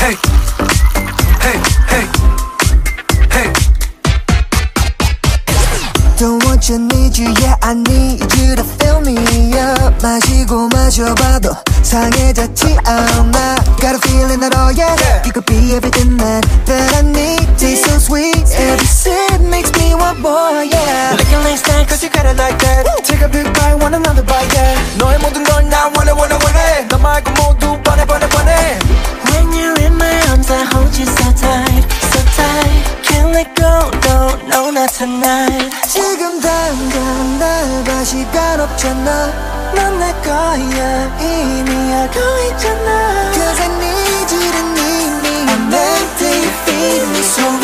Hey, hey, hey, hey. Don't want you, need you, yeah I need you to fill me up. 마시고 마셔봐도 상해졌지 않아. Got a feeling that oh yeah, you could be everything that I need. Taste so sweet, every sip makes me want more, yeah. Licking like snack cause you got it like that. Take a big bite, want another bite, yeah. 너의 모든 걸 나 원해 너 말고 모두 뻔해 When you're in my arms I hold you so tight, so tight. Can't let go, no, not tonight. 지금 당장 날 봐 시간 없잖아. 넌 내 거야 이미 알고 있잖아. Cause I need you to need me. I'm empty, feed me so